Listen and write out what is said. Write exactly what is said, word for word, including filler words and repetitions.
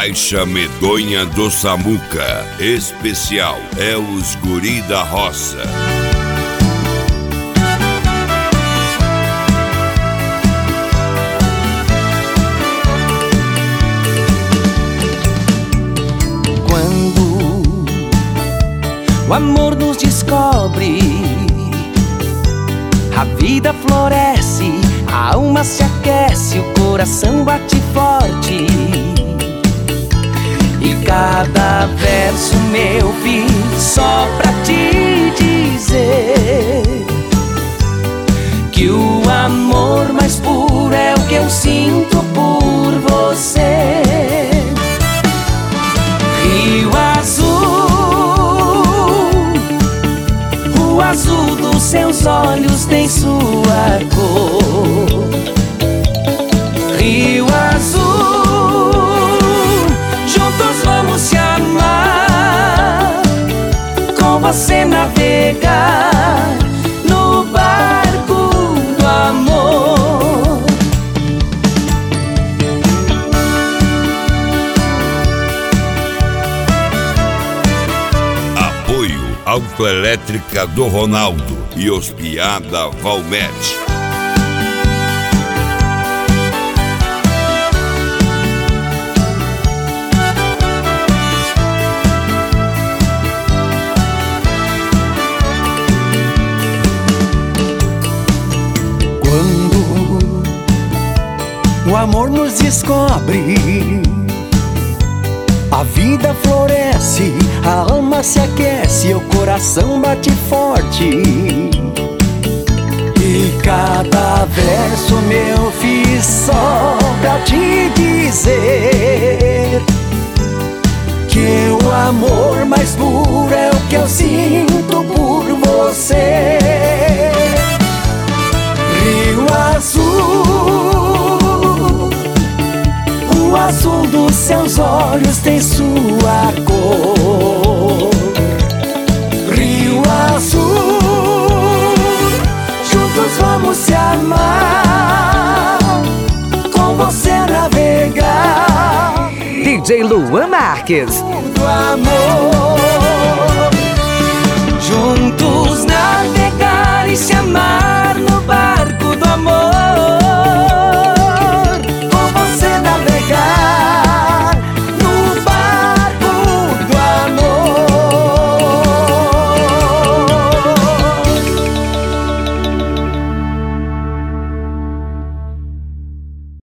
Marcha Medonha do Samuca. Especial é os Guri da Roça. Quando o amor nos descobre, a vida floresce, a alma se aquece, o coração bate forte. E cada verso meu fiz só pra te dizer que o amor mais puro é o que eu sinto por você. Rio azul, o azul dos seus olhos tem sua cor. Rio azul, juntos vamos se amar, com você navegar no barco do amor. Apoio Autoelétrica do Ronaldo e Hospiada Valmete. Quando o amor nos descobre, a vida floresce, a alma se aquece, o coração bate forte. E cada verso meu fiz só pra te dizer que o amor mais puro é o que eu sinto por você. Rio azul, o azul dos seus olhos tem sua cor. Rio azul, juntos vamos se amar, com você navegar. D J Luan Marques. Do amor.